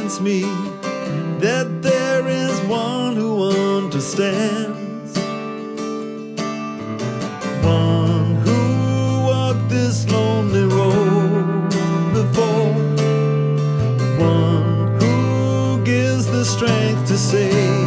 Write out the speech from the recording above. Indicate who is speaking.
Speaker 1: reminds me that there is one who understands, one who walked this lonely road before, one who gives the strength to say